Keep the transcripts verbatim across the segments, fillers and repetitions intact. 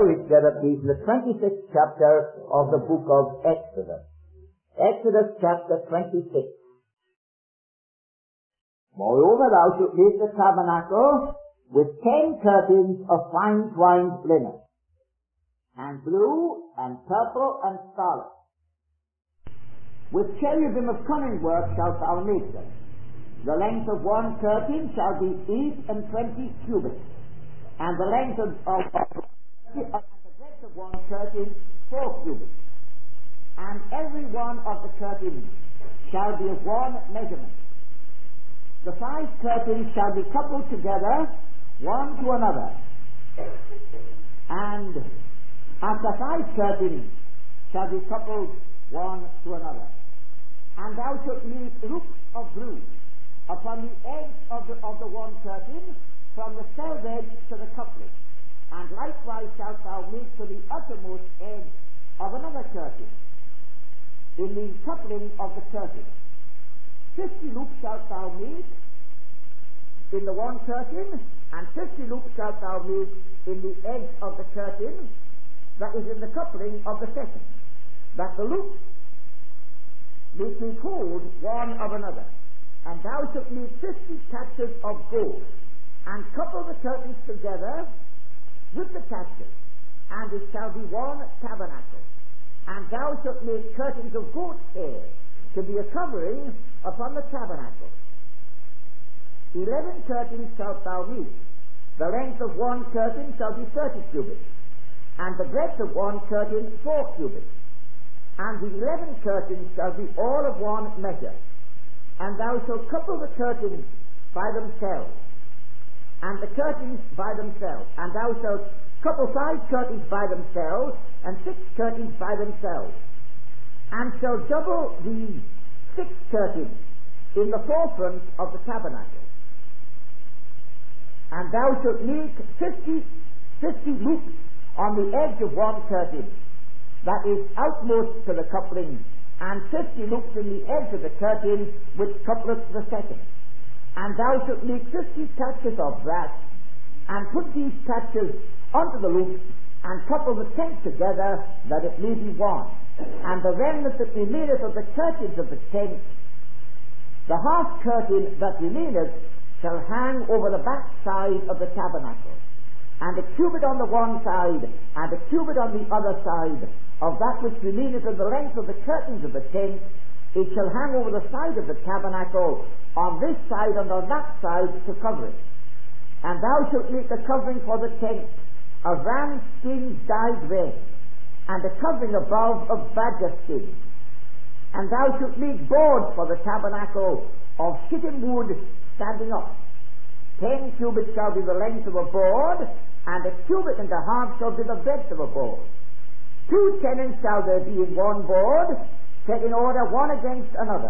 Read together, please, in the twenty-sixth chapter of the book of Exodus. Exodus chapter twenty-six. Moreover, thou shalt make the tabernacle with ten curtains of fine twined linen, and blue, and purple, and scarlet. With cherubim of cunning work shalt thou make them. The length of one curtain shall be eight and twenty cubits, and the length of, of, of and the breadth of one curtain four cubits, and every one of the curtains shall be of one measurement. The five curtains shall be coupled together one to another, and as the five curtains shall be coupled one to another. And thou shalt make loops of blue upon the edge of the, of the one curtain, from the south edge to the coupling. And likewise shalt thou make to the uttermost edge of another curtain, in the coupling of the curtain. Fifty loops shalt thou make in the one curtain, and fifty loops shalt thou make in the edge of the curtain that is in the coupling of the second, that the loops may take hold one of another. And thou shalt make fifty catches of gold, and couple the curtains together with the catches, and it shall be one tabernacle. And thou shalt make curtains of goat's hair to be a covering upon the tabernacle. Eleven curtains shalt thou make. The length of one curtain shall be thirty cubits, and the breadth of one curtain four cubits. And the eleven curtains shall be all of one measure. And thou shalt couple the curtains by themselves, and the curtains by themselves. And thou shalt couple five curtains by themselves, and six curtains by themselves. And shalt double the six curtains in the forefront of the tabernacle. And thou shalt make fifty, fifty loops on the edge of one curtain, that is outmost to the coupling, and fifty loops in the edge of the curtain which coupleth the second. And thou shalt make fifty catches of brass, and put these catches unto the loops, and couple the tent together, that it may be one. And the remnant that remaineth of the curtains of the tent, the half curtain that remaineth, shall hang over the back side of the tabernacle, and a cubit on the one side, and a cubit on the other side, of that which remaineth of the length of the curtains of the tent. It shall hang over the side of the tabernacle, on this side and on that side, to cover it. And thou shalt make a covering for the tent of ram skins dyed red, and a covering above of badger skins. And thou shalt make boards for the tabernacle of shittim wood standing up. Ten cubits shall be the length of a board, and a cubit and a half shall be the breadth of a board. Two tenons shall there be in one board, set in order one against another.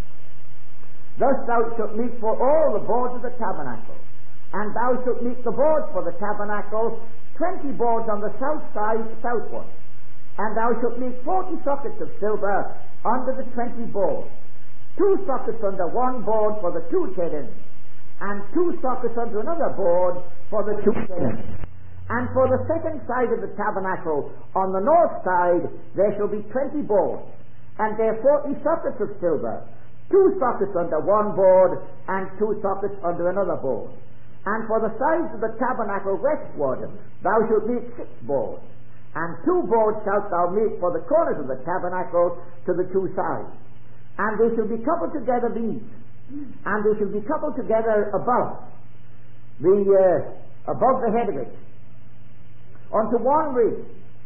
Thus thou shalt make for all the boards of the tabernacle. And thou shalt make the boards for the tabernacle, twenty boards on the south side southward. And thou shalt make forty sockets of silver under the twenty boards, two sockets under one board for the two tenons, and two sockets under another board for the two tenons. And for the second side of the tabernacle, on the north side, there shall be twenty boards, and there forty sockets of silver, two sockets under one board, and two sockets under another board. And for the sides of the tabernacle westward, thou shalt make six boards, and two boards shalt thou make for the corners of the tabernacle to the two sides. And they shall be coupled together beneath, and they shall be coupled together above the uh, above the head of it, unto one ring.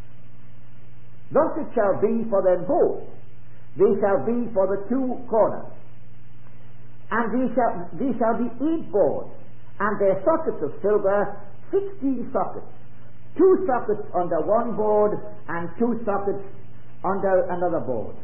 Thus it shall be for them both. They shall be for the two corners. And these shall, these shall be eight boards, and their sockets of silver, sixteen sockets. Two sockets under one board, and two sockets under another board.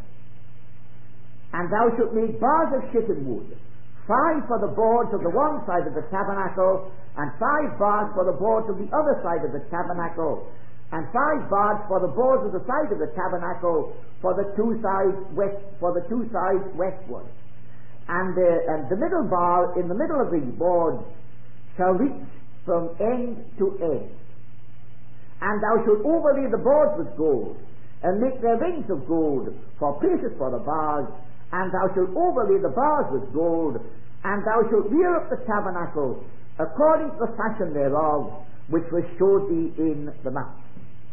And thou shalt make bars of shittim wood, five for the boards of the one side of the tabernacle, and five bars for the boards of the other side of the tabernacle, and five bars for the boards of the side of the tabernacle for the two sides west, for the two sides westward. And the, and the middle bar in the middle of the board shall reach from end to end. And thou shalt overlay the boards with gold, and make their rings of gold for places for the bars, and thou shalt overlay the bars with gold, and thou shalt rear up the tabernacle according to the fashion thereof, which was showed thee in the mount.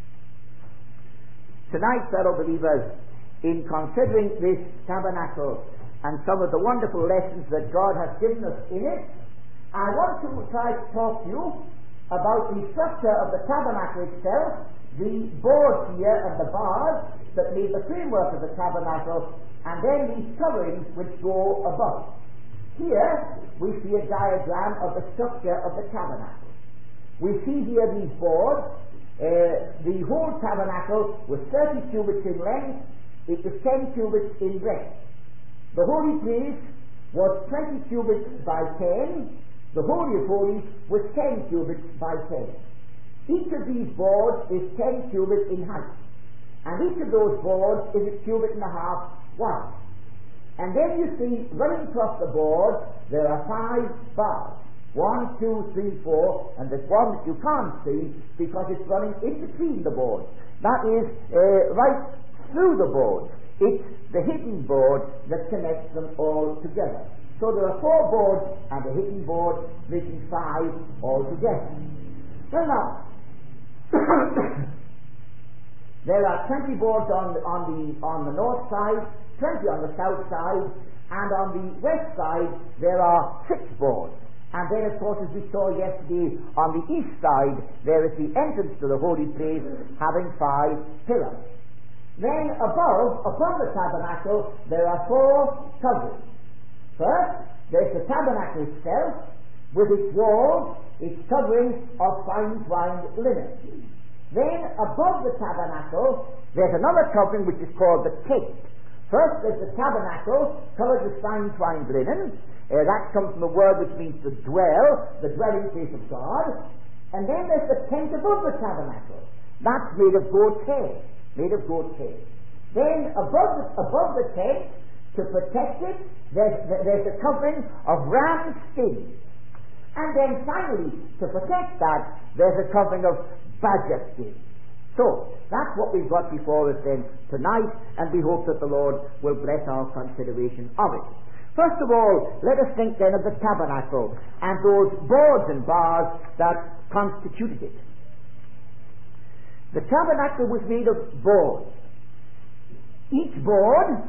Tonight, fellow believers, in considering this tabernacle and some of the wonderful lessons that God has given us in it, I want to try to talk to you about the structure of the tabernacle itself, the boards here and the bars that made the framework of the tabernacle, and then these coverings which go above. Here we see a diagram of the structure of the tabernacle. We see here these boards. Uh, the whole tabernacle was thirty cubits in length. It was ten cubits in breadth. The holy place was twenty cubits by ten. The Holy of Holies was ten cubits by ten. Each of these boards is ten cubits in height. And each of those boards is a cubit and a half wide. And then you see, running across the board, there are five bars. One, two, three, four, and there's one that you can't see because it's running in between the boards. That is uh, right through the boards. It's the hidden board that connects them all together. So there are four boards and a hidden board, making five altogether. Well now, there are twenty boards on the, on the on the north side, twenty on the south side, and on the west side there are six boards. And then, of course, as we saw yesterday, on the east side there is the entrance to the holy place, having five pillars. Then above, upon the tabernacle, there are four coverings. First, there's the tabernacle itself, with its walls, its covering of fine twined linen. Then, above the tabernacle, there's another covering which is called the tent. First, there's the tabernacle, covered with fine twined linen. Uh, that comes from the word which means to dwell, the dwelling place of God. And then there's the tent above the tabernacle. That's made of goat's hair. Made of goat's hair. Then, above the, above the tent, to protect it, there's, there's a covering of ram skin. And then finally, to protect that, there's a covering of badger skin. So, that's what we've got before us then tonight, and we hope that the Lord will bless our consideration of it. First of all, let us think then of the tabernacle and those boards and bars that constituted it. The tabernacle was made of boards. Each board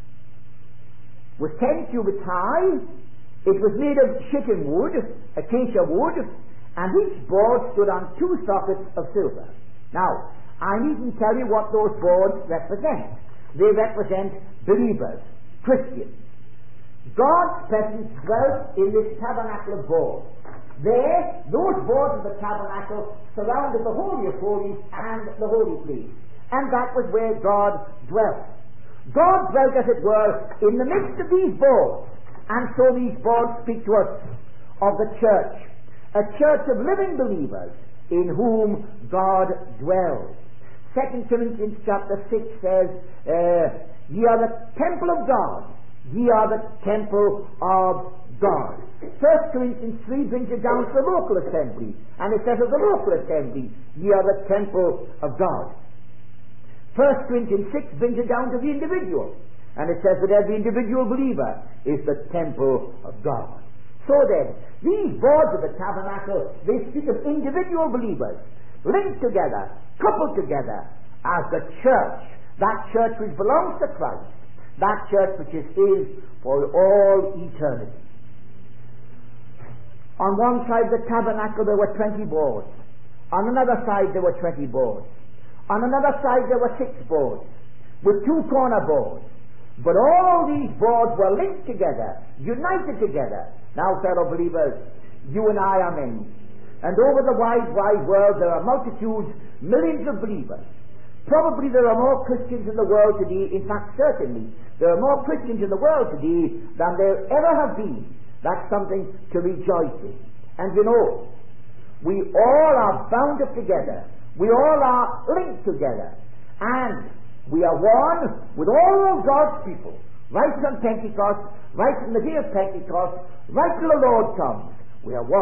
was ten cubits high. It was made of shittim wood, acacia wood, and each board stood on two sockets of silver. Now, I needn't tell you what those boards represent. They represent believers, Christians. God's presence dwelt in this tabernacle of boards. There, those boards of the tabernacle surrounded the Holy of Holies and the holy place. And that was where God dwelt. God dwelt, as it were, in the midst of these boards. And so these boards speak to us of the church, a church of living believers in whom God dwells. Second Corinthians chapter six says, uh, ye are the temple of God. Ye are the temple of God. First Corinthians three brings it down to the local assembly. And it says of the local assembly, ye are the temple of God. First Corinthians six brings it down to the individual. And it says that every individual believer is the temple of God. So then, these boards of the tabernacle, they speak of individual believers, linked together, coupled together, as the church, that church which belongs to Christ, that church which is His for all eternity. On one side of the tabernacle there were twenty boards. On another side there were twenty boards. On another side there were six boards, with two corner boards. But all these boards were linked together, united together. Now, fellow believers, you and I are many. And over the wide, wide world there are multitudes, millions of believers. Probably there are more Christians in the world today. In fact, certainly, there are more Christians in the world today than there ever have been. That's something to rejoice in. And you know, we all are bound up together. We all are linked together. And we are one with all of God's people. Right from Pentecost, right from the day of Pentecost, right till the Lord comes. We are one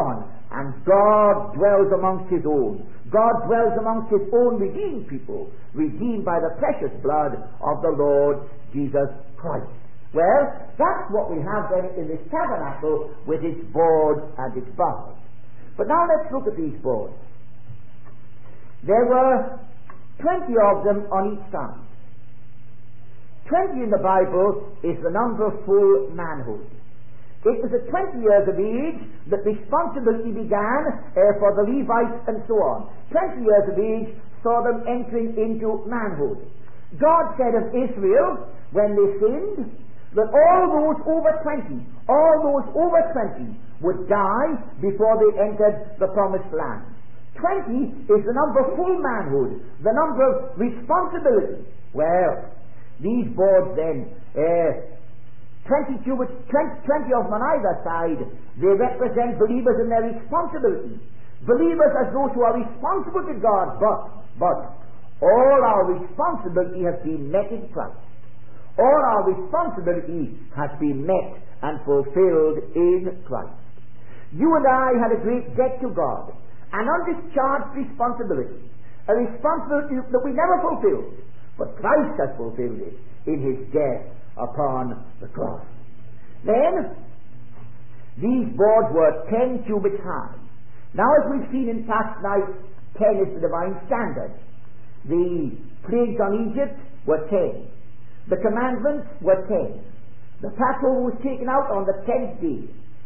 And God dwells amongst his own. God dwells amongst his own redeemed people, redeemed by the precious blood of the Lord Jesus Christ. Well, that's what we have then in this tabernacle with its boards and its bars. But now let's look at these boards. There were twenty of them on each side. Twenty in the Bible is the number of full manhood. It was at twenty years of age that responsibility began uh, for the Levites and so on. Twenty years of age saw them entering into manhood. God said of Israel, when they sinned, that all those over twenty, all those over twenty would die before they entered the promised land. Twenty is the number of full manhood, the number of responsibility. Well, these boards then, uh, twenty cubits, twenty, twenty of them on either side, they represent believers in their responsibility. Believers as those who are responsible to God, but, but, all our responsibility has been met in Christ. All our responsibility has been met and fulfilled in Christ. You and I had a great debt to God, an undischarged responsibility, a responsibility that we never fulfilled, but Christ has fulfilled it in his death upon the cross. Then, these boards were ten cubits high. Now, as we've seen in past nights, ten is the divine standard. The plagues on Egypt were ten. The commandments were ten. The Passover was taken out on the tenth day.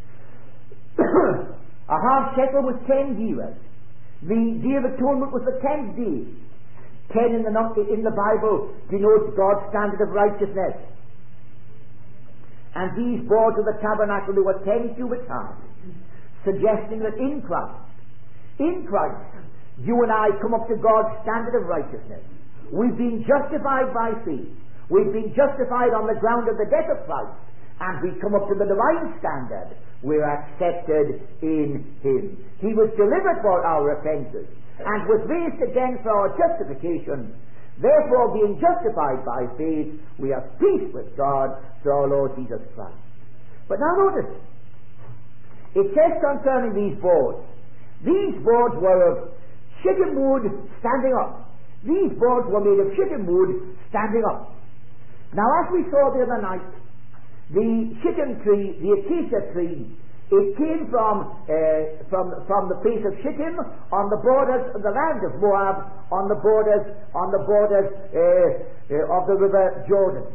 A half shekel was ten gerahs. The Day of Atonement was the tenth day. Ten in the, in the Bible denotes God's standard of righteousness. And these boards of the tabernacle, they were ten cubits high, suggesting that in Christ, in Christ, you and I come up to God's standard of righteousness. We've been justified by faith. We've been justified on the ground of the death of Christ, and we come up to the divine standard. We're accepted in him. He was delivered for our offenses and was raised again for our justification. Therefore, being justified by faith, we have peace with God through our Lord Jesus Christ. But now notice, it says concerning these boards, these boards were of shittim wood standing up. These boards were made of shittim wood standing up. Now, as we saw the other night, the shittim tree, the acacia tree, it came from, uh, from, from the place of Shittim on the borders of the land of Moab, on the borders, on the borders uh, uh, of the river Jordan.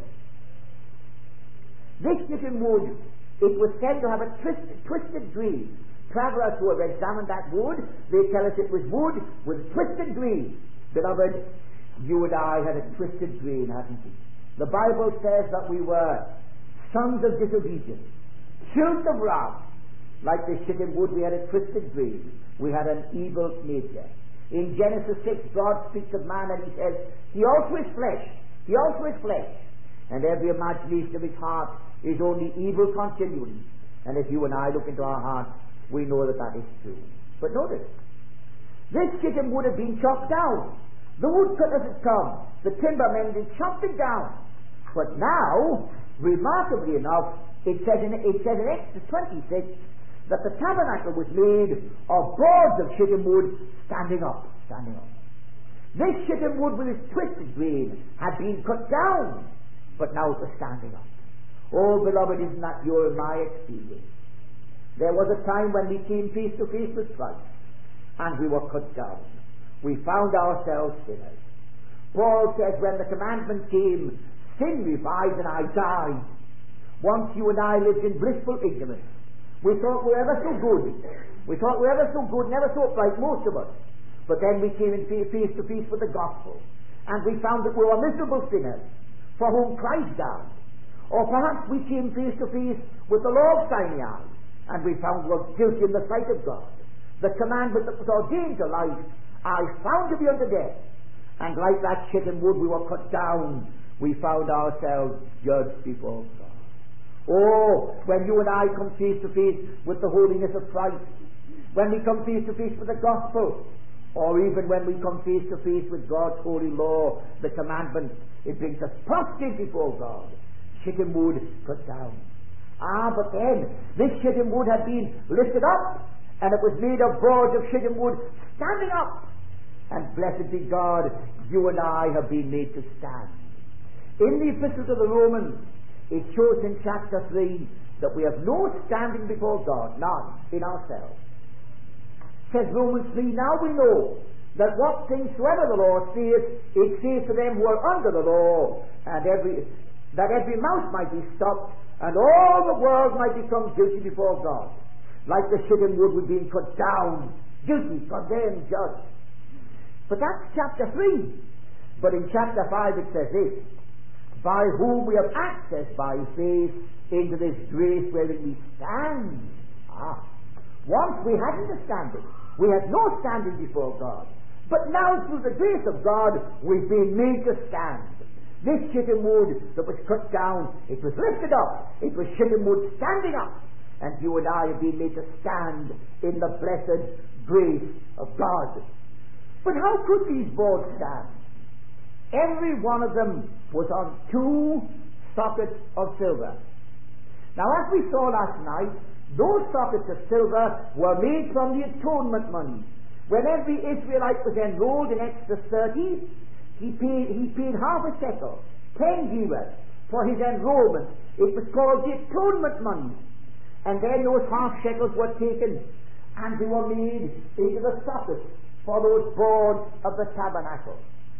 This Shittim wood, it was said to have a twisted, twisted grain. Travelers who have examined that wood, they tell us it was wood with twisted grain. Beloved, you and I had a twisted grain, hadn't we? The Bible says that we were sons of disobedience, children of wrath. Like the shittim wood, we had a twisted grain. We had an evil nature. In Genesis six, God speaks of man and he says, he also is flesh. He also is flesh. And every imagination of his heart is only evil continually. And if you and I look into our hearts, we know that that is true. But notice, this shittim wood had been chopped down. The woodcutters had come. The timbermen had chopped it down. But now, remarkably enough, it says in, it says in Exodus twenty-six, that the tabernacle was made of boards of shittim wood standing up, standing up. This shittim wood with its twisted grain had been cut down, but now it was standing up. Oh, beloved, isn't that your and my experience? There was a time when we came face to face with Christ, and we were cut down. We found ourselves sinners. Paul says, when the commandment came, sin revived and I died. Once you and I lived in blissful ignorance. We thought we were ever so good. We thought we were ever so good, never so upright, most of us. But then we came in face to face with the gospel. And we found that we were miserable sinners for whom Christ died. Or perhaps we came face to face with the law of Sinai. And we found we were guilty in the sight of God. The commandment that was ordained to life, I found to be unto death. And like that shittim wood we were cut down, we found ourselves judged before God. Oh, when you and I come face to face with the holiness of Christ, when we come face to face with the gospel, or even when we come face to face with God's holy law, the commandments, it brings us prostrate before God. Shittim wood cut down. Ah, but then, this shittim wood had been lifted up, and it was made of boards of shittim wood standing up. And blessed be God, you and I have been made to stand. In the Epistle to the Romans, it shows in chapter three that we have no standing before God, none, in ourselves. Says Romans three, now we know that what things soever the law saith, it saith to them who are under the law, and every that every mouth might be stopped, and all the world might become guilty before God. Like the shittim wood was being cut down, guilty, condemned, judged. But that's chapter three. But in chapter five it says this, by whom we have access by faith into this grace wherein we stand. Ah, once we hadn't a standing. We had no standing before God. But now through the grace of God, we've been made to stand. This shittim wood that was cut down, it was lifted up. It was shittim wood standing up. And you and I have been made to stand in the blessed grace of God. But how could these boards stand? Every one of them was on two sockets of silver. Now, as we saw last night, those sockets of silver were made from the atonement money. When every Israelite was enrolled in Exodus thirty, he paid, he paid half a shekel, ten gerahs, for his enrollment. It was called the atonement money. And then those half shekels were taken and they were made into the sockets for those boards of the tabernacle.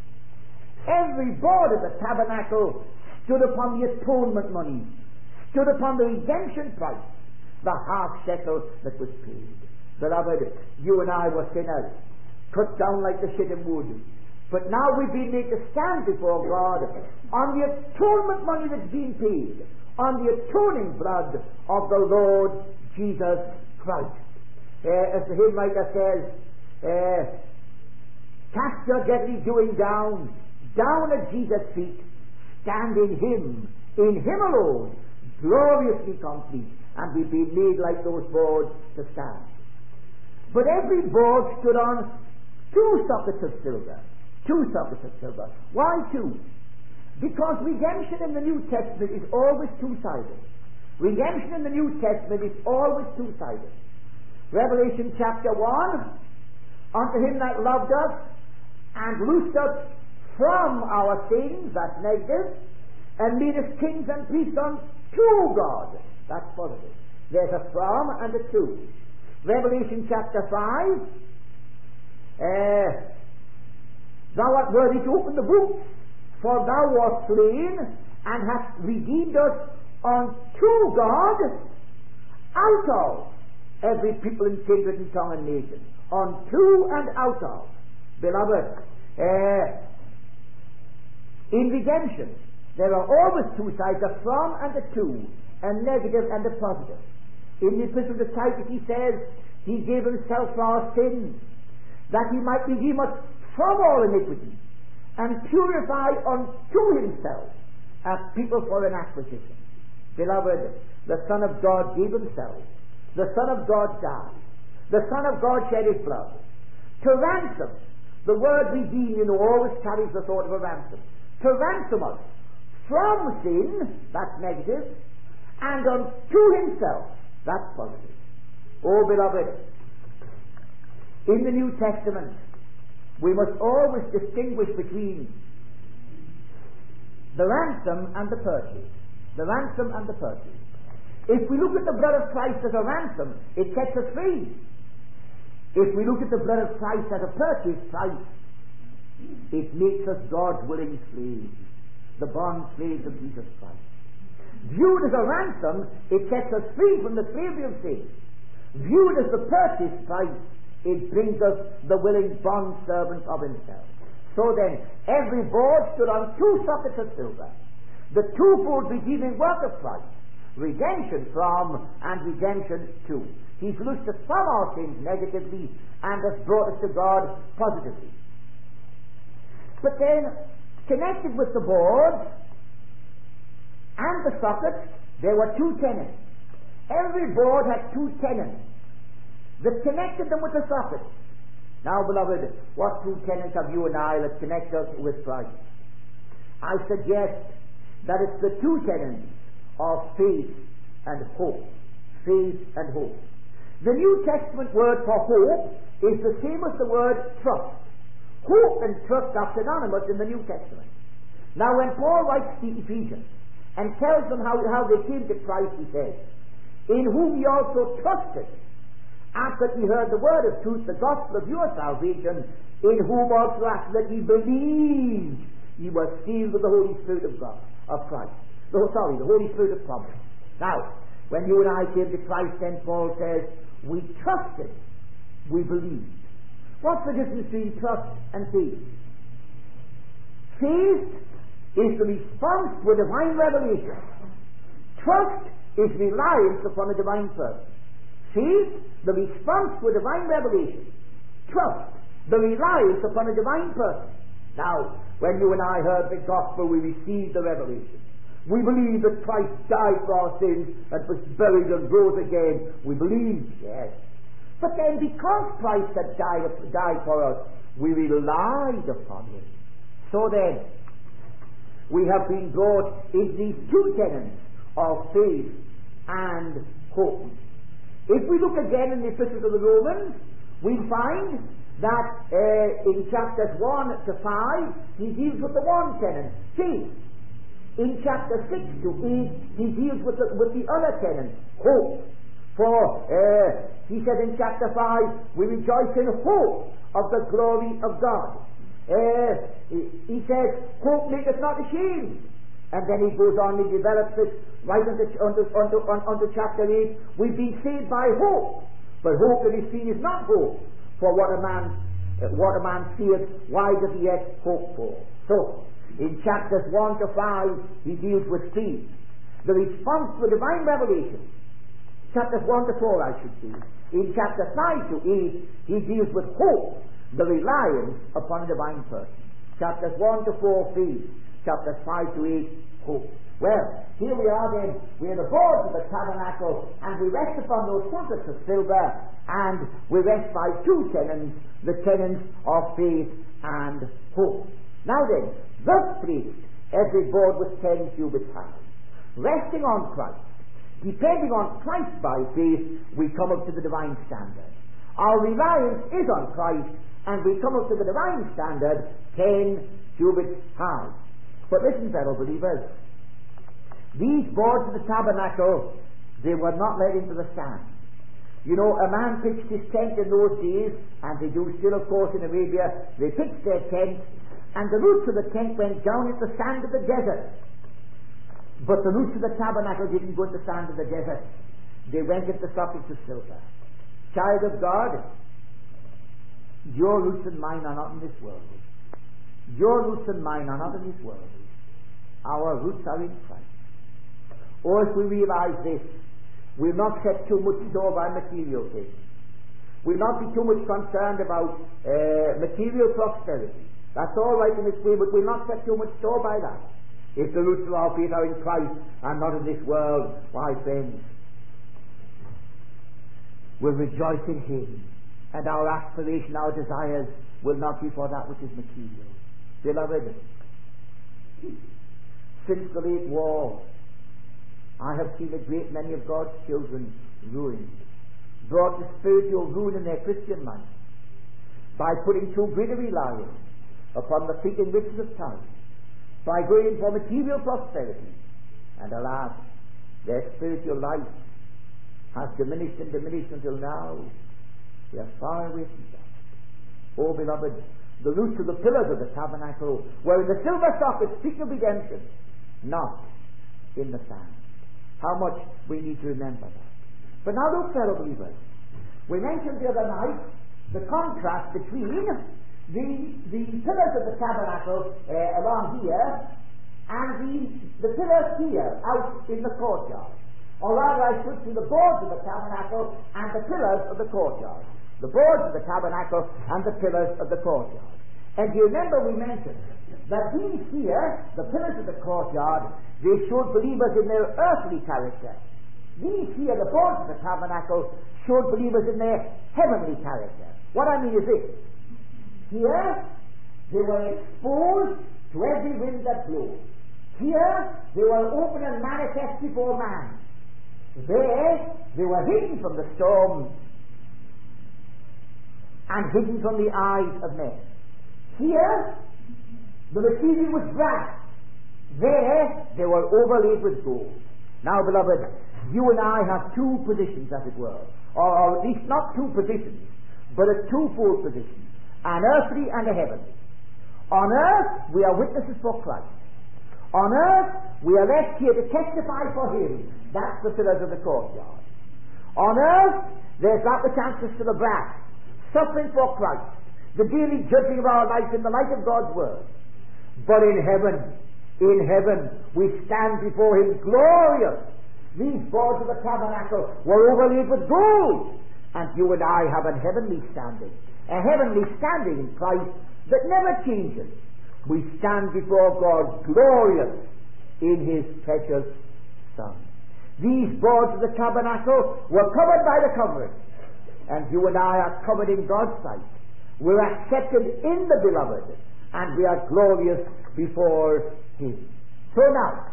Every board of the tabernacle stood upon the atonement money, stood upon the redemption price, the half shekel that was paid. Beloved, you and I were sinners, cut down like the shittim wood. But now we've been made to stand before God on the atonement money that's been paid, on the atoning blood of the Lord Jesus Christ. Uh, as the hymn writer says, Uh, cast your deadly doing down, down at Jesus' feet, stand in Him, in Him alone, gloriously complete, and we've been made like those boards to stand. But every board stood on two sockets of silver, two sockets of silver. Why two? Because redemption in the New Testament is always two-sided. Redemption in the New Testament is always two-sided. Revelation chapter one, unto him that loved us and loosed us from our sins, that's negative, and made us kings and priests unto God, that's positive. There's a from and a to. Revelation chapter five, uh, thou art worthy to open the book, for thou wast slain and hast redeemed us unto God out of every people and kindred and tongue and nation. Unto and out of. Beloved, uh, in redemption, there are always two sides, a from and a to, a negative and a positive. In the Epistle to Titus he says, He gave Himself for our sins, that He might redeem us from all iniquity, and purify unto Himself a people for an acquisition. Beloved, the Son of God gave Himself. The Son of God died. The Son of God shed His blood to ransom. The word redeem, you know, always carries the thought of a ransom. To ransom us from sin, that's negative, and unto Himself, that's positive. Oh, beloved, in the New Testament, we must always distinguish between the ransom and the purchase. The ransom and the purchase. If we look at the blood of Christ as a ransom, it sets us free. If we look at the blood of Christ as a purchase price, it makes us God's willing slaves, the bond slaves of Jesus Christ. Viewed as a ransom, it sets us free from the slavery of sin. Viewed as the purchase price, it brings us the willing bond servants of Himself. So then, every board stood on two sockets of silver. The twofold redeeming work of Christ, redemption from and redemption to. He's loosed us from our sins negatively and has brought us to God positively. But then, connected with the boards and the sockets, there were two tenons. Every board had two tenons that connected them with the sockets. Now, beloved, what two tenons have you and I that connect us with Christ? I suggest that it's the two tenons of faith and hope. Faith and hope. The New Testament word for hope is the same as the word trust. Hope and trust are synonymous in the New Testament. Now when Paul writes the Ephesians and tells them how, how they came to Christ, he says, in whom ye also trusted, after ye heard the word of truth, the gospel of your salvation, in whom also after that ye believed, ye were sealed with the Holy Spirit of God, of Christ. Oh, sorry, the Holy Spirit of promise. Now, when you and I came to Christ, then Paul says, we trusted, we believed. What's the difference between trust and faith? Faith is the response to a divine revelation. Trust is reliance upon a divine person. Faith, the response to a divine revelation. Trust, the reliance upon a divine person. Now, when you and I heard the gospel, we received the revelation. We believe that Christ died for our sins and was buried and rose again. We believe, yes. But then because Christ had died, died for us, we relied upon him. So then, we have been brought into these two tenets of faith and hope. If we look again in the Epistle to the Romans, we find that uh, in chapters one to five, he deals with the one tenet, faith. In chapter six to eight, he deals with the, with the other tenet, hope. For uh, he said in chapter five, we rejoice in hope of the glory of God. Uh, he, he says, hope maketh not ashamed. And then he goes on, he develops it right unto, unto, unto, unto chapter eight. We've been saved by hope. But hope that is seen is not hope. For what a man, uh, what a man seeth, why does he yet hope for? So, in chapters one to five, he deals with faith. The response to a divine revelation. Chapters one to four, I should say. In chapter five to eight, he deals with hope, the reliance upon a divine person. Chapters one to four, faith. Chapters five to eight, hope. Well, here we are then, we're the boards of the tabernacle, and we rest upon those trumpets of silver, and we rest by two tenets, the tenets of faith and hope. Now then, thus placed, every board was ten cubits high. Resting on Christ, depending on Christ by faith, we come up to the divine standard. Our reliance is on Christ, and we come up to the divine standard, ten cubits high. But listen, fellow believers, these boards of the tabernacle, they were not let into the sand. You know, a man pitched his tent in those days, and they do still, of course, in Arabia. They pitched their tent, and the roots of the tent went down into the sand of the desert. But the roots of the tabernacle didn't go into the sand of the desert. They went into sockets of silver. Child of God, your roots and mine are not in this world. Your roots and mine are not in this world. Our roots are in Christ. Or if we realize this, we'll not set too much store by material things. We'll not be too much concerned about uh, material prosperity. That's all right in its way, but we'll not set too much store by that. If the roots of our faith are in Christ and not in this world, why, friends, we'll rejoice in him, and our aspiration, our desires will not be for that which is material. Beloved, since the late war, I have seen a great many of God's children ruined, brought to spiritual ruin in their Christian life by putting too great a reliance upon the fleeting riches of time, by going for material prosperity, and alas, their spiritual life has diminished and diminished until now they are far away from God. Oh, beloved, the roots of the pillars of the tabernacle were in the silver sockets, speaking of redemption, not in the sand. How much we need to remember that. But now look, fellow believers, we mentioned the other night the contrast between the, the pillars of the tabernacle uh, along here and the, the pillars here out in the courtyard. Or rather, I should say the boards of the tabernacle and the pillars of the courtyard. The boards of the tabernacle and the pillars of the courtyard. And you remember we mentioned that these here, the pillars of the courtyard, they showed believers in their earthly character. These here, the boards of the tabernacle, showed believers in their heavenly character. What I mean is this. Here, they were exposed to every wind that blew. Here, they were open and manifest before man. There, they were hidden from the storm and hidden from the eyes of men. Here, the material was brass. There, they were overlaid with gold. Now, beloved, you and I have two positions, as it were, or, or at least not two positions, but a twofold position, an earthly and a heavenly. On earth, we are witnesses for Christ. On earth, we are left here to testify for Him. That's the pillars of the courtyard. On earth, there's that which answers to the brass, suffering for Christ, the daily judging of our life in the light of God's Word. But in heaven, in heaven, we stand before Him glorious. These boards of the tabernacle were overlaid with gold, and you and I have a heavenly standing, a heavenly standing in Christ that never changes. We stand before God glorious in His precious Son. These boards of the tabernacle were covered by the covering, and you and I are covered in God's sight. We're accepted in the Beloved, and we are glorious before Him. So now,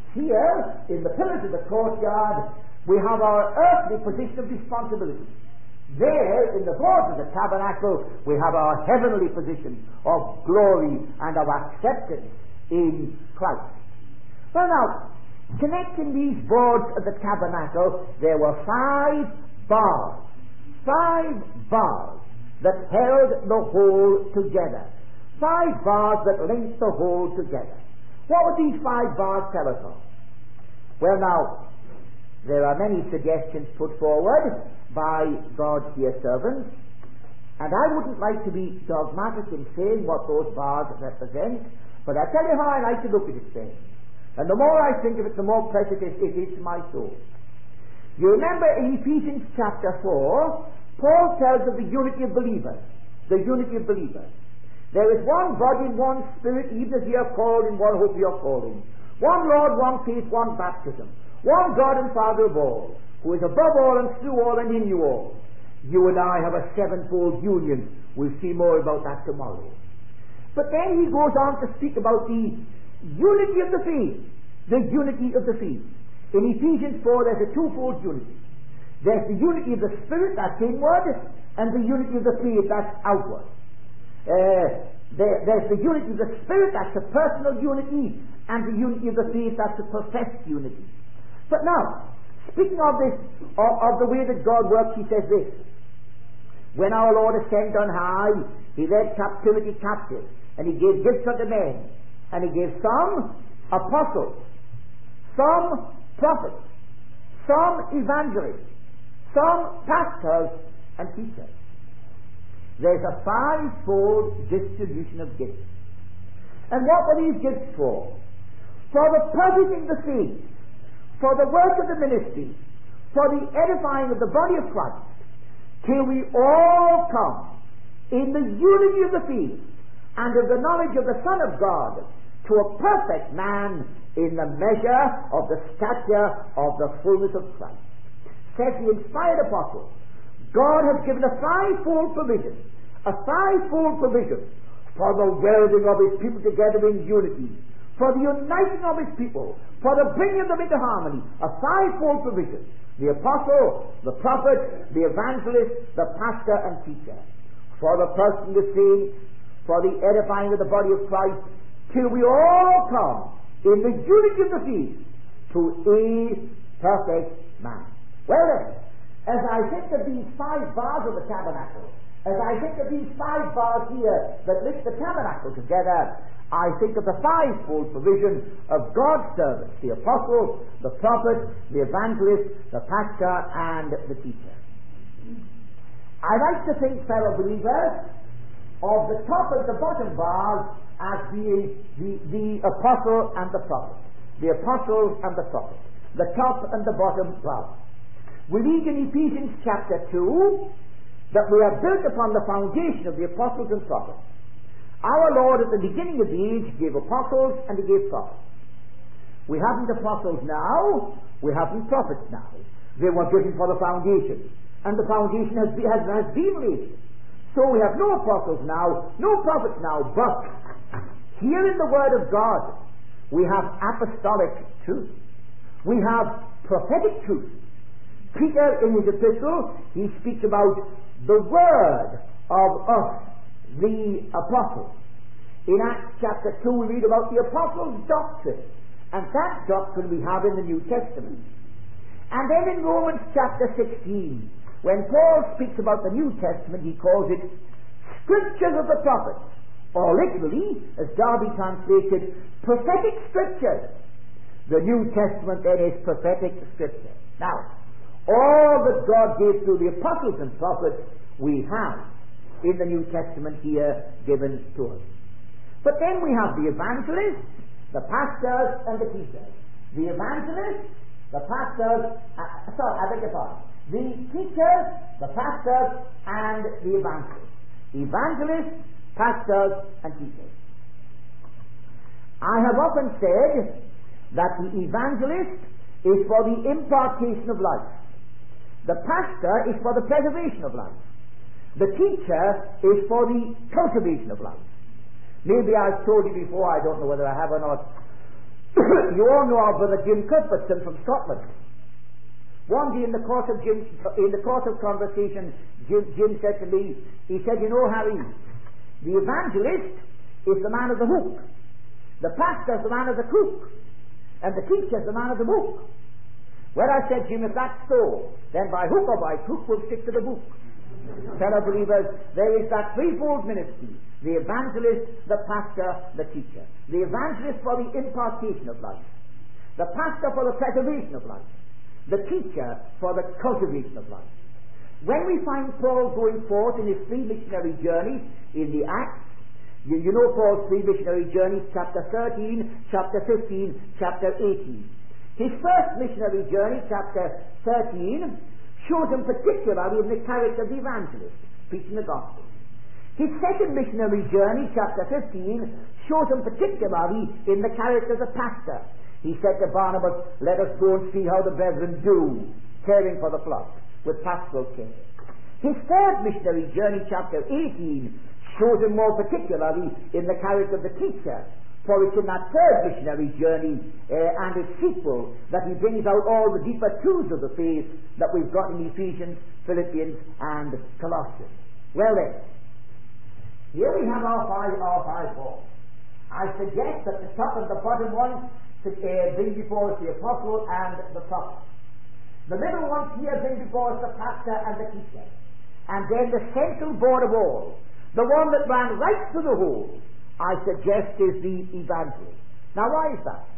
here in the pillars of the courtyard, we have our earthly position of responsibility. There, in the boards of the tabernacle, we have our heavenly position of glory and of acceptance in Christ. Well now, connecting these boards of the tabernacle, there were five bars. Five bars that held the whole together. Five bars that linked the whole together. What would these five bars tell us of? Well now, there are many suggestions put forward by God's dear servants, and I wouldn't like to be dogmatic in saying what those bars represent, but I tell you how I like to look at it then. And the more I think of it, the more precious it is to my soul. You remember in Ephesians chapter four, Paul tells of the unity of believers. The unity of believers. There is one body and one spirit, even as ye are called in one hope of your calling. One Lord, one faith, one baptism. One God and Father of all, who is above all and through all and in you all. You and I have a sevenfold union. We'll see more about that tomorrow. But then he goes on to speak about the unity of the faith. The unity of the faith. In Ephesians four, there's a twofold unity. There's the unity of the Spirit, that's inward, and the unity of the faith, that's outward. Uh, there, there's the unity of the Spirit, that's a personal unity, and the unity of the faith, that's a professed unity. But now, speaking of this, of, of the way that God works, he says this: when our Lord ascended on high, he led captivity captive, and he gave gifts unto men, and he gave some apostles, some prophets, some evangelists, some pastors and teachers. There's a fivefold distribution of gifts. And what were these gifts for? For the perfecting the faith, for the work of the ministry, for the edifying of the body of Christ, till we all come in the unity of the faith and of the knowledge of the Son of God to a perfect man in the measure of the stature of the fullness of Christ. Says the inspired apostle, God has given a fivefold provision, a fivefold provision for the welding of His people together in unity, for the uniting of His people, for the bringing them into harmony, a fivefold provision. The apostle, the prophet, the evangelist, the pastor and teacher, for the person the saints, for the edifying of the body of Christ, till we all come in the unity of the faith to a perfect man. Well then, as I think of these five bars of the tabernacle, as I think of these five bars here that link the tabernacle together, I think of the fivefold provision of God's servants, the apostle, the prophet, the evangelist, the pastor, and the teacher. I like to think, fellow believers, of the top and the bottom bars as being the, the apostle and the prophet. The apostle and the prophet. The top and the bottom bars. We read in Ephesians chapter two that we are built upon the foundation of the apostles and prophets. Our Lord at the beginning of the age gave apostles and He gave prophets. We haven't apostles now, we haven't prophets now. They were given for the foundation, and the foundation has, be, has, has been laid. So we have no apostles now, no prophets now, but here in the Word of God we have apostolic truth. We have prophetic truth. Peter, in his epistle, he speaks about the word of us, the apostles. In Acts chapter two we read about the apostles' doctrine, and that doctrine we have in the New Testament. And then in Romans chapter sixteen, when Paul speaks about the New Testament, he calls it Scriptures of the Prophets, or literally, as Darby translated, prophetic scriptures. The New Testament then is prophetic scripture. Now, all that God gave through the apostles and prophets, we have in the New Testament here given to us. But then we have the evangelists, the pastors, and the teachers. The evangelists, the pastors, uh, sorry, I beg your pardon. The teachers, the pastors, and the evangelists. Evangelists, pastors, and teachers. I have often said that the evangelist is for the impartation of life. The pastor is for the preservation of life. The teacher is for the cultivation of life. Maybe I've told you before, I don't know whether I have or not. You all know our brother Jim Cuthbertson from Scotland. One day in the course of Jim, in the course of conversation, Jim, Jim said to me, he said, "You know, Harry, the evangelist is the man of the hook, the pastor is the man of the crook, and the teacher is the man of the book." Well, I said, "Jim, if that's so, then by hook or by crook we'll stick to the book." Fellow believers, there is that threefold ministry: the evangelist, the pastor, the teacher. The evangelist for the impartation of life, the pastor for the preservation of life, the teacher for the cultivation of life. When we find Paul going forth in his three missionary journeys in the Acts, you, you know Paul's three missionary journeys, chapter thirteen, chapter fifteen, chapter eighteen. His first missionary journey, chapter thirteen, shows him particularly in the character of the evangelist, preaching the gospel. His second missionary journey, chapter fifteen, shows him particularly in the character of the pastor. He said to Barnabas, "Let us go and see how the brethren do, caring for the flock, with pastoral care." His third missionary journey, chapter eighteen, shows him more particularly in the character of the teacher, for it's in that third missionary journey uh, and its sequel that he brings out all the deeper truths of the faith that we've got in Ephesians, Philippians, and Colossians. Well then, here we have our five, our five balls. I suggest that the top and the bottom one to uh, bring before us the apostle and the prophet. The middle ones here bring before us the pastor and the teacher. And then the central board of all, the one that ran right through the whole, I suggest is the evangelist. Now why is that?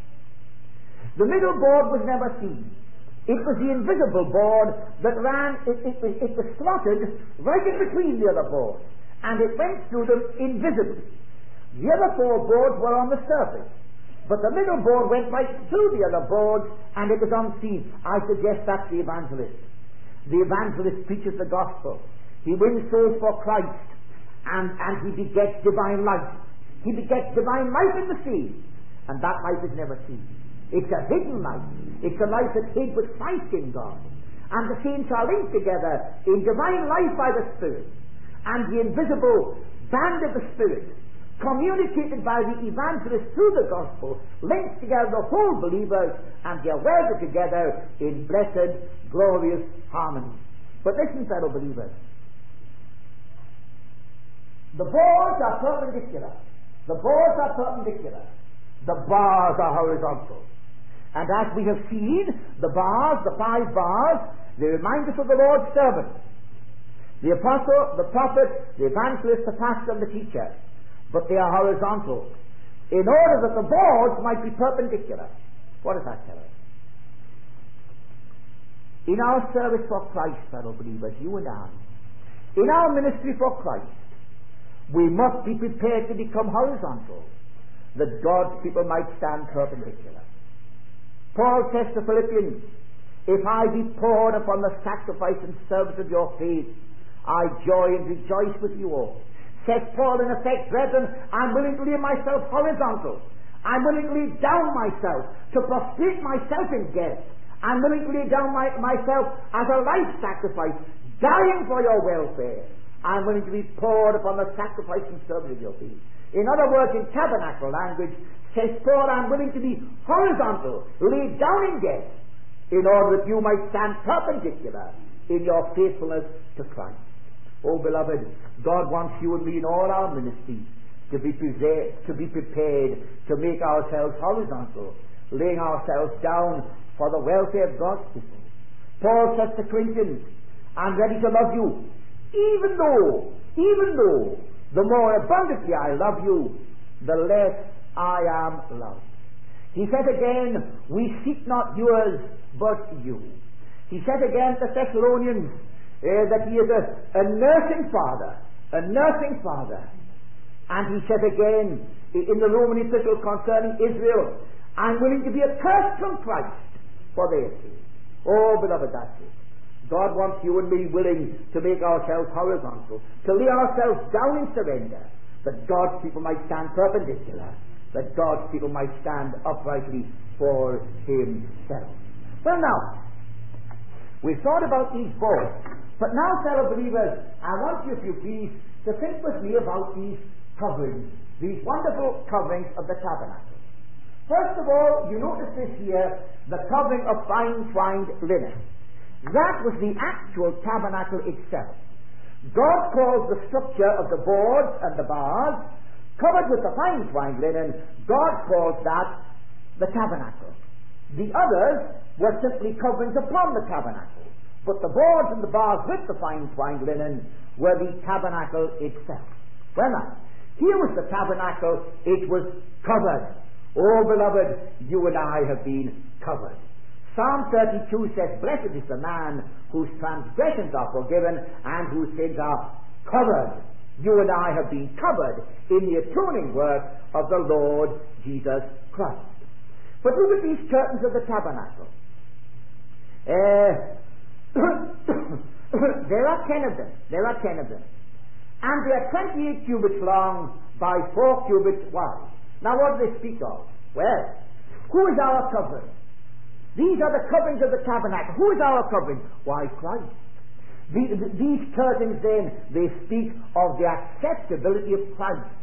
The middle board was never seen. It was the invisible board that ran, it, it, it, it was slotted right in between the other boards, and it went through them invisibly. The other four boards were on the surface, but the middle board went right through the other boards, and it was unseen. I suggest that's the evangelist. The evangelist preaches the gospel. He wins souls for Christ, and, and he begets divine life. He begets divine life in the seed, and that life is never seen. It's a hidden life. It's a life that's hid with Christ in God. And the saints are linked together in divine life by the Spirit. And the invisible band of the Spirit, communicated by the evangelist through the gospel, links together the whole believers, and they are welded together in blessed, glorious harmony. But listen, fellow believers, the boards are perpendicular. The boards are perpendicular. The bars are horizontal. And as we have seen, the bars, the five bars, they remind us of the Lord's servant. The apostle, the prophet, the evangelist, the pastor, and the teacher. But they are horizontal, in order that the boards might be perpendicular. What does that tell us? In our service for Christ, fellow believers, you and I, in our ministry for Christ, we must be prepared to become horizontal, that God's people might stand perpendicular. Paul says to Philippians, "If I be poured upon the sacrifice and service of your faith, I joy and rejoice with you all." Says Paul, in effect, "Brethren, I'm willing to lay myself horizontal. I'm willing to lay down myself, to prostrate myself in death. I'm willing to lay down my, myself as a life sacrifice, dying for your welfare. I'm willing to be poured upon the sacrifice and service of your faith." In other words, in tabernacle language, says Paul, I'm willing to be horizontal, laid down in death, in order that you might stand perpendicular in your faithfulness to Christ. Oh, beloved, God wants you and me in all our ministry to be prepared, to be prepared to make ourselves horizontal, laying ourselves down for the welfare of God's people. Paul says to Corinthians, I'm ready to love you, even though, even though, the more abundantly I love you, the less I am loved. He says again, we seek not yours, but you. He says again to Thessalonians uh, that he is a, a nursing father, a nursing father. And he says again in the Roman epistle concerning Israel, I'm willing to be accursed from Christ for their sake. Oh, beloved, that's it. God wants you and me willing to make ourselves horizontal, to lay ourselves down in surrender, that God's people might stand perpendicular, that God's people might stand uprightly for himself. Well, now, we've thought about these boards, but now, fellow believers, I want you, if you please, to think with me about these coverings, these wonderful coverings of the tabernacle. First of all, you notice this here, the covering of fine twined linen. That was the actual tabernacle itself. God calls the structure of the boards and the bars covered with the fine twined linen, God calls that the tabernacle. The others were simply coverings upon the tabernacle, but the boards and the bars with the fine twined linen were the tabernacle itself. Well now, here was the tabernacle, it was covered. Oh, beloved, you and I have been covered. Psalm thirty-two says, blessed is the man whose transgressions are forgiven and whose sins are covered. You and I have been covered in the atoning work of the Lord Jesus Christ. But look at these curtains of the tabernacle. Uh, there are ten of them. There are ten of them. And they are twenty-eight cubits long by four cubits wide. Now what do they speak of? Well, who is our covering? These are the coverings of the tabernacle. Who is our covering? Why, Christ. The, the, these curtains then, they speak of the acceptability of Christ.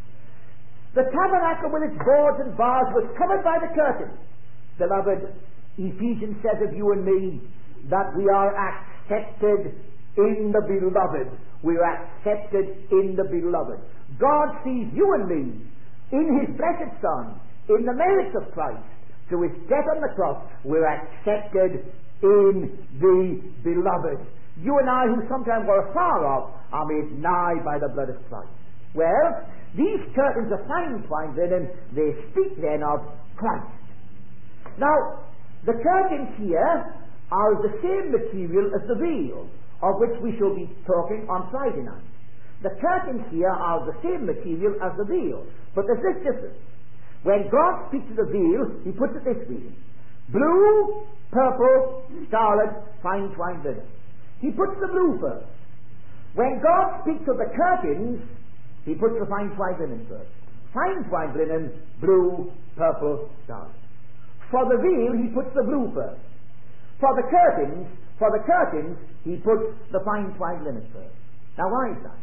The tabernacle with its boards and bars was covered by the curtain. Beloved, Ephesians says of you and me that we are accepted in the beloved. We are accepted in the beloved. God sees you and me in his blessed Son, in the merits of Christ. Through his death on the cross, we're accepted in the beloved. You and I, who sometimes were afar off, are made nigh by the blood of Christ. Well, these curtains of fine twined linen, they speak then of Christ. Now, the curtains here are of the same material as the veil, of which we shall be talking on Friday night. The curtains here are of the same material as the veil, but there's this difference. When God speaks of the veil, he puts it this way: blue, purple, scarlet, fine twined linen. He puts the blue first. When God speaks of the curtains, he puts the fine twined linen first. Fine twined linen, blue, purple, scarlet. For the veil, he puts the blue first. For the curtains, for the curtains, he puts the fine twined linen first. Now why is that?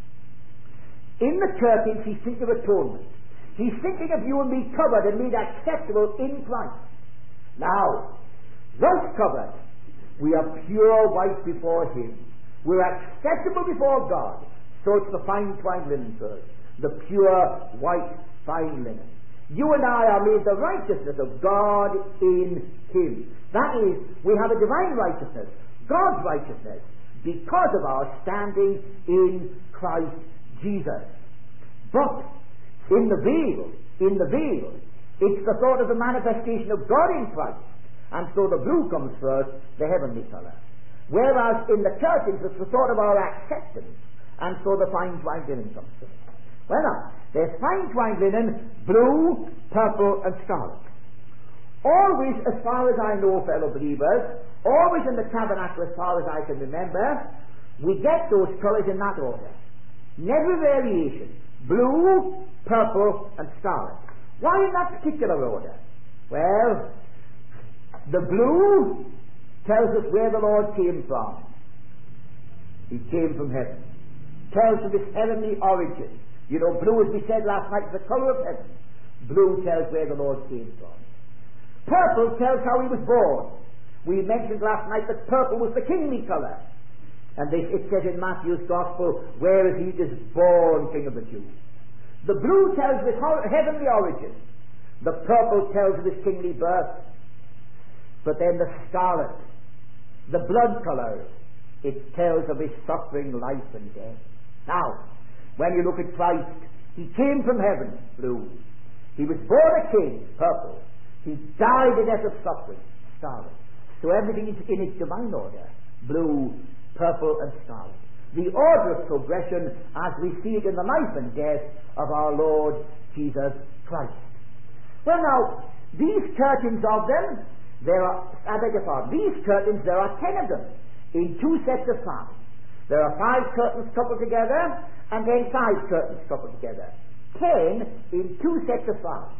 In the curtains, he's thinking of atonement. He's thinking of you and me covered and made acceptable in Christ. Now, thus covered, we are pure white before him. We're acceptable before God. So it's the fine twined linen first. The pure white fine linen. You and I are made the righteousness of God in him. That is, we have a divine righteousness, God's righteousness, because of our standing in Christ Jesus. But in the veil, in the veil, it's the thought of the manifestation of God in Christ. And so the blue comes first, the heavenly color. Whereas in the curtains, it's the thought of our acceptance. And so the fine twined linen comes first. Well now, there's fine twined linen, blue, purple, and scarlet. Always, as far as I know, fellow believers, always in the tabernacle, as far as I can remember, we get those colors in that order. Never variation. Blue, purple, and scarlet. Why in that particular order? Well, the blue tells us where the Lord came from. He came from heaven. Tells of his heavenly origin. You know, blue, as we said last night, is the color of heaven. Blue tells where the Lord came from. Purple tells how he was born. We mentioned last night that purple was the kingly color. And this, it says in Matthew's Gospel, where is he this born King of the Jews? The blue tells of his heavenly origin. The purple tells of his kingly birth. But then the scarlet, the blood colour, it tells of his suffering, life and death. Now, when you look at Christ, he came from heaven, blue. He was born a king, purple. He died a death of suffering, scarlet. So everything is in its divine order, blue, purple and scarlet. The order of progression as we see it in the life and death of our Lord Jesus Christ. Well now, these curtains of them, there are, I beg your pardon, these curtains, there are ten of them, in two sets of five. There are five curtains coupled together, and then five curtains coupled together. Ten in two sets of five.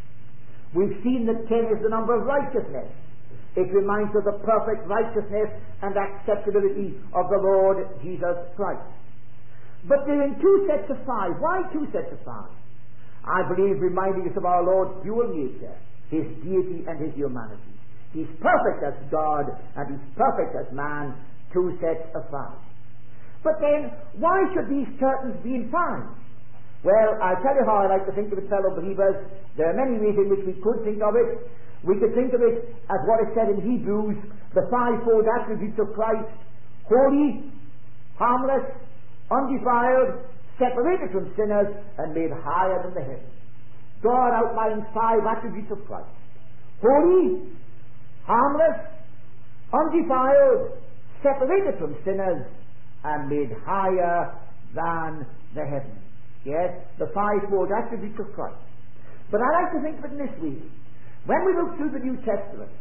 We've seen that ten is the number of righteousness. It reminds us of the perfect righteousness and acceptability of the Lord Jesus Christ. But they're in two sets of five. Why two sets of five? I believe reminding us of our Lord's dual nature, his deity and his humanity. He's perfect as God and he's perfect as man, two sets of five. But then, why should these curtains be in five? Well, I'll tell you how I like to think of it, fellow believers. There are many ways in which we could think of it. We could think of it as what is said in Hebrews, the fivefold attributes of Christ: holy, harmless, undefiled, separated from sinners, and made higher than the heavens. God outlines five attributes of Christ: holy, harmless, undefiled, separated from sinners, and made higher than the heavens. Yes, the fivefold attributes of Christ. But I like to think of it in this way. When we look through the New Testament,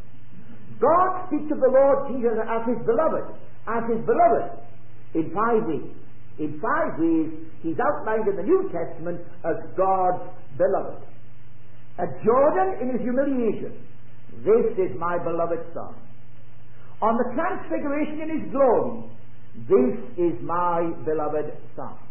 God speaks of the Lord Jesus as his beloved, as his beloved, in five ways. In five ways, he's outlined in the New Testament as God's beloved. At Jordan, in his humiliation, this is my beloved Son. On the transfiguration in his glory, this is my beloved Son.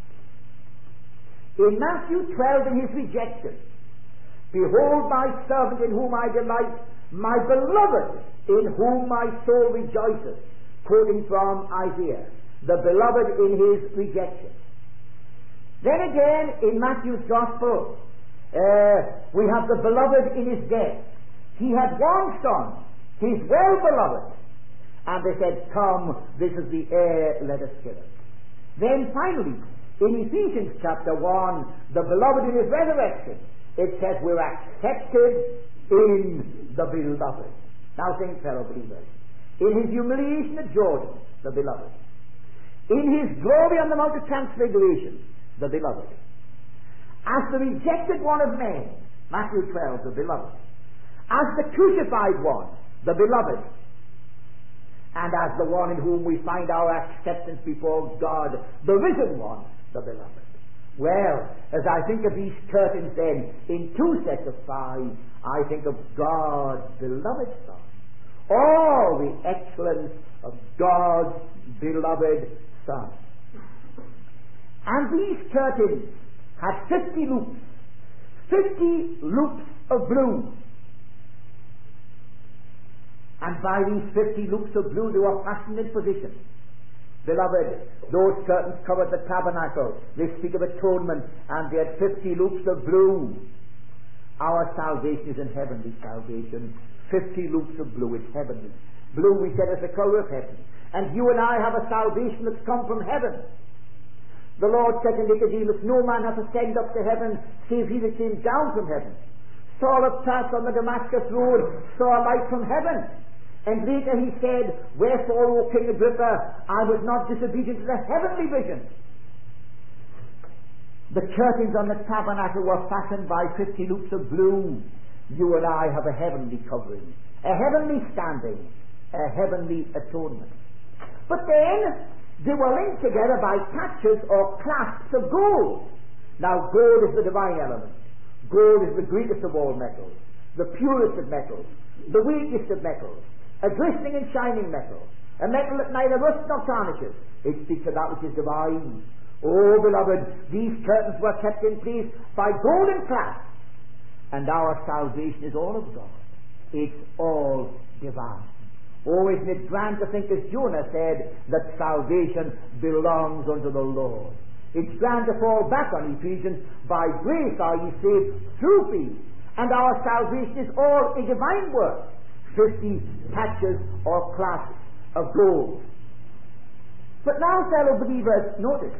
In Matthew twelve, in his rejection, behold my servant in whom I delight, my beloved in whom my soul rejoices, quoting from Isaiah, the beloved in his rejection. Then again, in Matthew's Gospel, uh, we have the beloved in his death. He had one son, his well-beloved, and they said, come, this is the heir, let us kill him. Then finally, in Ephesians chapter one, the beloved in his resurrection, it says we're accepted in the beloved. Now think, fellow believers, in his humiliation at Jordan, the beloved. In his glory on the Mount of Transfiguration, the beloved. As the rejected one of men, Matthew twelve, the beloved. As the crucified one, the beloved. And as the one in whom we find our acceptance before God, the risen one, the beloved. Well, as I think of these curtains then, in two sets of five, I think of God's beloved Son. All the excellence of God's beloved Son. And these curtains had fifty loops. Fifty loops of blue. And by these fifty loops of blue they were fastened in position. Beloved, those curtains covered the tabernacle. They speak of atonement, and they had fifty loops of blue. Our salvation is in heavenly salvation. Fifty loops of blue is heavenly. Blue, we said, is the colour of heaven. And you and I have a salvation that's come from heaven. The Lord said to Nicodemus, no man hath ascended up to heaven, save he that came down from heaven. Saul of Tarsus on the Damascus road saw a light from heaven. And later he said, wherefore, O King Agrippa, I was not disobedient to the heavenly vision. The curtains on the tabernacle were fastened by fifty loops of blue. You and I have a heavenly covering, a heavenly standing, a heavenly atonement. But then, they were linked together by patches or clasps of gold. Now, gold is the divine element. Gold is the greatest of all metals, the purest of metals, the weakest of metals, a glistening and shining metal, a metal that neither rusts nor tarnishes. It speaks of that which is divine. Oh, beloved, these curtains were kept in place by golden clasps, and our salvation is all of God. It's all divine. Oh, isn't it grand to think, as Jonah said, that salvation belongs unto the Lord. It's grand to fall back on Ephesians. By grace are ye saved through faith, and our salvation is all a divine work. Fifty patches or clasps of gold. But now, fellow believers, notice.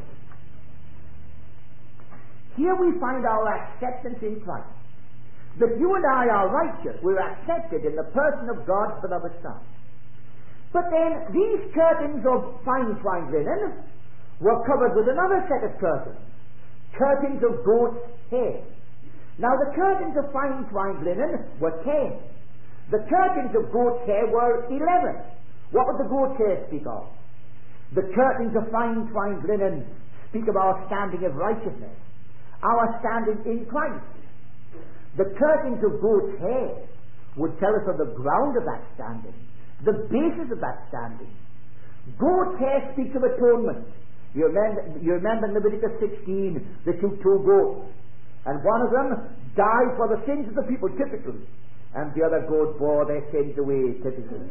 Here we find our acceptance in Christ. That you and I are righteous. We're accepted in the person of God's beloved Son. But then these curtains of fine twined linen were covered with another set of curtains. Curtains of goat's hair. Now the curtains of fine twined linen were ten. The curtains of goat's hair were eleven. What would the goat's hair speak of? The curtains of fine twined linen speak of our standing of righteousness, our standing in Christ. The curtains of goat's hair would tell us of the ground of that standing, the basis of that standing. Goat's hair speaks of atonement. You remember, you remember in Leviticus sixteen, the two, two goats, and one of them died for the sins of the people, typically, and the other goat bore their sins away, typically.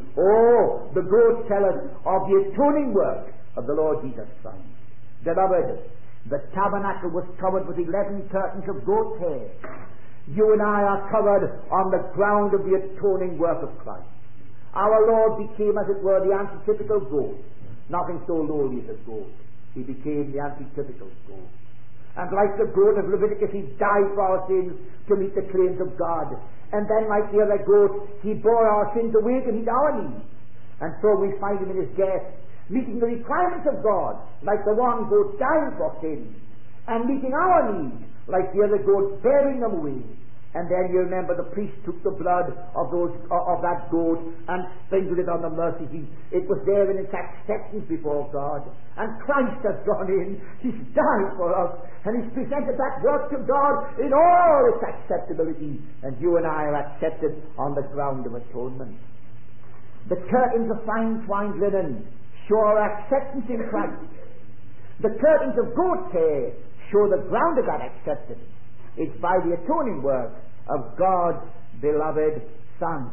Oh, the goats tell us of the atoning work of the Lord Jesus Christ. Beloved, the tabernacle was covered with eleven curtains of goat's hair. You and I are covered on the ground of the atoning work of Christ. Our Lord became, as it were, the antitypical goat. Nothing so lowly as a goat. He became the antitypical goat. And like the goat of Leviticus, he died for our sins to meet the claims of God. And then, like the other goat, he bore our sins away to meet our needs. And so we find him in his death, meeting the requirements of God, like the one goat dying for sins, and meeting our needs, like the other goat bearing them away. And then you remember the priest took the blood of those of that goat and sprinkled it on the mercy seat. It was there in its acceptance before God. And Christ has gone in. He's died for us. And He's presented that work to God in all its acceptability. And you and I are accepted on the ground of atonement. The curtains of fine twined linen show our acceptance in Christ. The curtains of goat's hair show the ground of that acceptance. It's by the atoning work of God's beloved Son.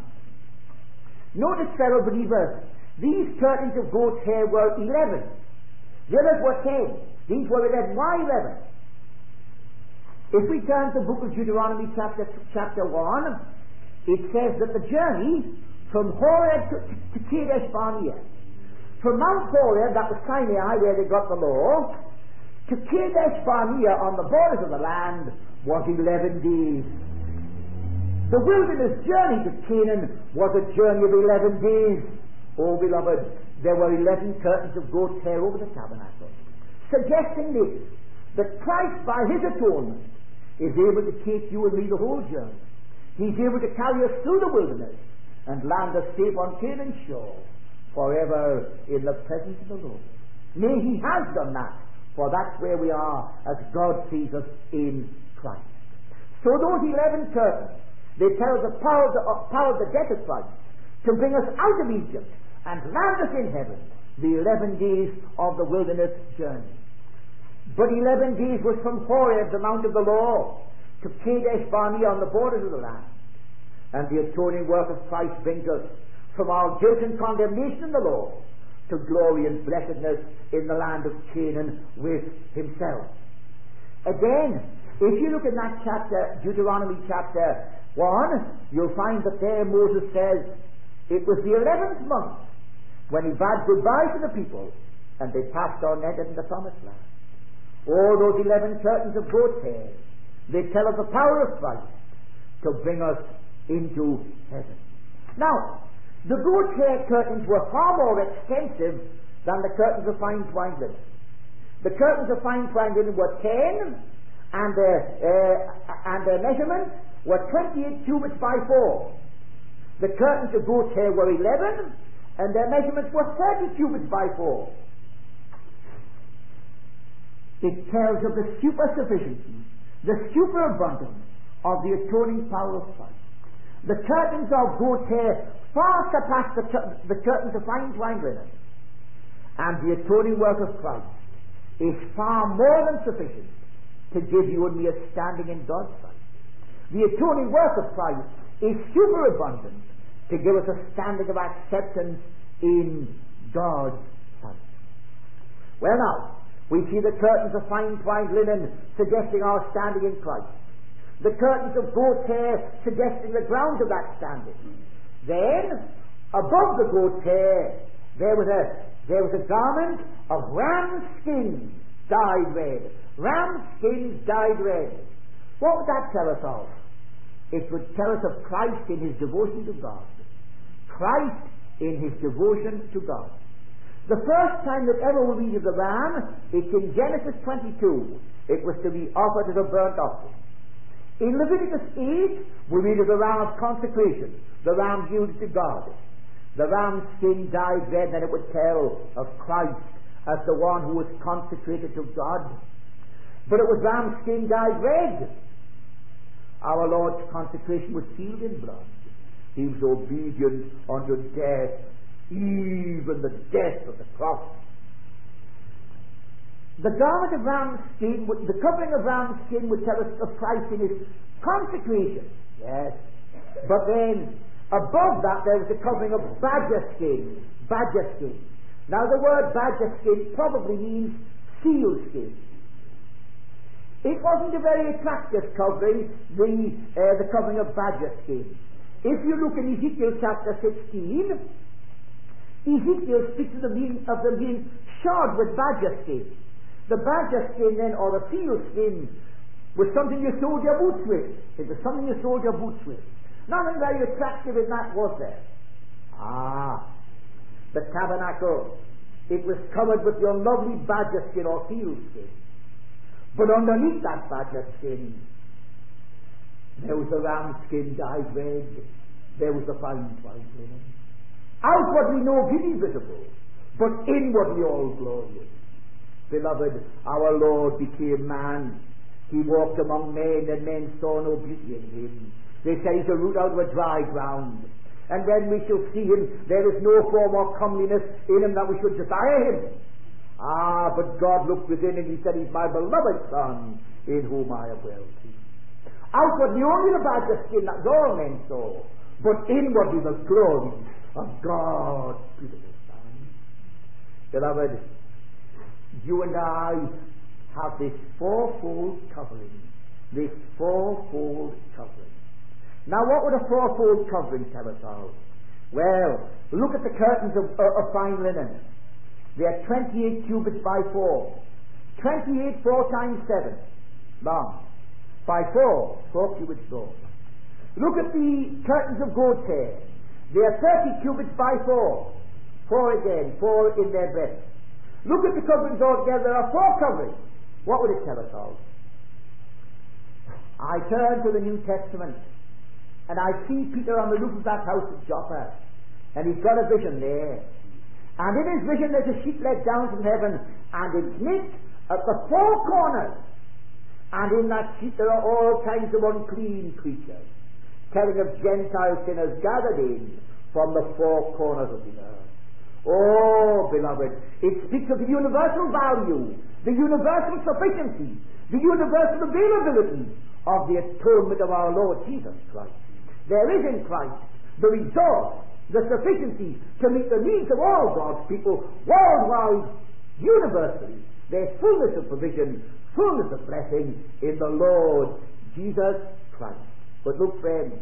Notice, fellow believers, these curtains of goat's hair were eleven. The others were ten. These were eleven. Why eleven? If we turn to the book of Deuteronomy chapter, chapter one, it says that the journey from Horeb to, to Kadesh Barnea, from Mount Horeb, that was Sinai where they got the law, to Kadesh Barnea on the borders of the land was eleven days. The wilderness journey to Canaan was a journey of eleven days. Oh, beloved, there were eleven curtains of goat's hair over the tabernacle, suggesting this, that Christ, by His atonement, is able to take you and me the whole journey. He's able to carry us through the wilderness and land us safe on Canaan's shore, forever in the presence of the Lord. Nay, He has done that, for that's where we are as God sees us in Christ. So those eleven curtains, they tell the power of the, uh, power of the death of Christ to bring us out of Egypt and land us in heaven, the eleven days of the wilderness journey. But eleven days was from Horeb, the mount of the law, to Kadesh Barnea on the borders of the land. And the atoning work of Christ brings us from our guilt and condemnation in the law to glory and blessedness in the land of Canaan with Himself. Again, if you look in that chapter, Deuteronomy chapter one, you'll find that there Moses says it was the eleventh month when he bade goodbye to the people and they passed on entered in the promised land. All those eleven curtains of goat's hair, they tell of the power of Christ to bring us into heaven. Now, the goat's hair curtains were far more extensive than the curtains of fine twined linen. The curtains of fine twined linen were ten, and their, uh, and their measurements were twenty-eight cubits by four. The curtains of goat's hair were eleven, and their measurements were thirty cubits by four. It tells of the super-sufficiency, the superabundance of the atoning power of Christ. The curtains of goat's hair far surpass the, the curtains of fine twined linen, and the atoning work of Christ is far more than sufficient to give you and me a standing in God's sight. The atoning work of Christ is superabundant to give us a standing of acceptance in God's sight. Well now, we see the curtains of fine twined linen suggesting our standing in Christ. The curtains of goat's hair suggesting the ground of that standing. Then, above the goat's hair, there was a there was a garment of ram skins dyed red. Ram skins dyed red. What would that tell us of? It would tell us of Christ in his devotion to God. Christ in his devotion to God. The first time that ever we read of the ram, it's in Genesis twenty-two. It was to be offered as a burnt offering. In Leviticus eight, we read of the ram of consecration, the ram yielded to God. The ram's skin dyed red, and it would tell of Christ as the one who was consecrated to God. But it was ram's skin dyed red. Our Lord's consecration was sealed in blood. He was obedient unto death, even the death of the cross. The garment of ram's skin, the covering of ram's skin would tell us of Christ in his consecration. Yes. But then, above that, there was a covering of badger skin. Badger skin. Now, the word badger skin probably means seal skin. It wasn't a very attractive covering, the, uh, the covering of badger skin. If you look in Ezekiel chapter sixteen, Ezekiel speaks of the being, of them being shod with badger skin. The badger skin then, or the seal skin, was something you sold your boots with. It was something you sold your boots with. Nothing very attractive in that, was there? Ah, the tabernacle. It was covered with your lovely badger skin or seal skin. But underneath that badger skin, there was the ram skin dyed red. There was the fine twined linen. Outwardly no beauty visible, but inwardly all glorious. Beloved, our Lord became man. He walked among men, and men saw no beauty in him. They say he's a root out of a dry ground. And when we shall see him, there is no form or comeliness in him that we should desire him. Ah, but God looked within, and he said, he's my beloved Son, in whom I am well pleased. Outwardly only the badger skin, that's all men saw. But inwardly the glory of God's beautiful Son. Beloved, you and I have this fourfold covering. This fourfold covering. Now, what would a fourfold covering tell us of? Well, look at the curtains of, uh, of fine linen. They are twenty-eight cubits by four. twenty-eight, four times seven. Long. By four. Four cubits long. Look at the curtains of goat's hair. They are thirty cubits by four. Four again. Four in their breadth. Look at the coverings altogether. There are four coverings. What would it tell us of? I turn to the New Testament, and I see Peter on the roof of that house at Joppa, and he's got a vision there. And in his vision there's a sheet let down from heaven, and it's knit at the four corners. And in that sheet there are all kinds of unclean creatures, telling of Gentile sinners gathered in from the four corners of the earth. Oh, beloved, it speaks of the universal value, the universal sufficiency, the universal availability of the atonement of our Lord Jesus Christ. There is in Christ the resource, the sufficiency to meet the needs of all God's people worldwide, universally. There's fullness of provision, fullness of blessing in the Lord Jesus Christ. But look, friends,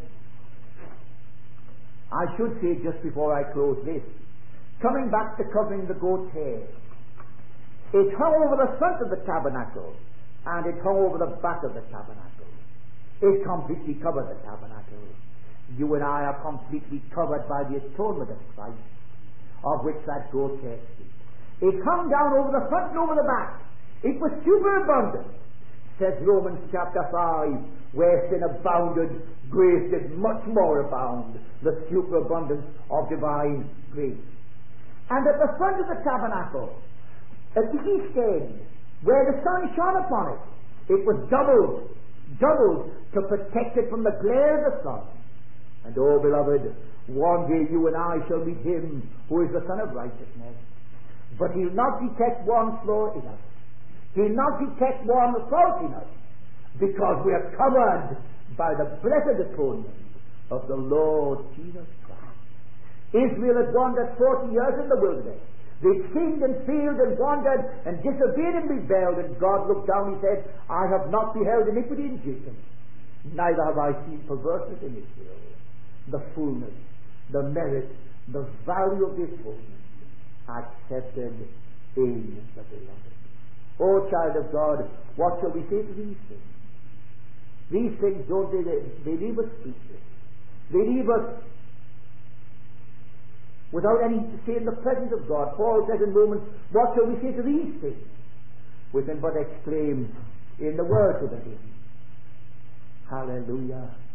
I should say just before I close this, coming back to covering the goat's hair, it hung over the front of the tabernacle, and it hung over the back of the tabernacle. It completely covered the tabernacle. You and I are completely covered by the atonement of Christ, of which that goat's hair speaks. It hung down over the front and over the back. It was superabundant, says Romans chapter five, where sin abounded, grace did much more abound, the superabundance of divine grace. And at the front of the tabernacle, at the east end, where the sun shone upon it, it was doubled, doubled to protect it from the glare of the sun. And oh, beloved, one day you and I shall meet him who is the Son of Righteousness. But he'll not detect one flaw in us. He'll not detect one fault in us, because we are covered by the blessed atonement of the Lord Jesus Christ. Israel had wandered forty years in the wilderness. They'd sinned and failed and wandered and disobeyed and rebelled, and God looked down and said, I have not beheld iniquity in Jacob, neither have I seen perverseness in Israel. The fullness, the merit, the value of this fullness, accepted in the beloved. Oh, child of God, what shall we say to these things? These things, don't they, they leave us speechless. They leave us without any to say in the presence of God. Paul says in Romans, what shall we say to these things? We can but exclaim in the words of the hymn, hallelujah.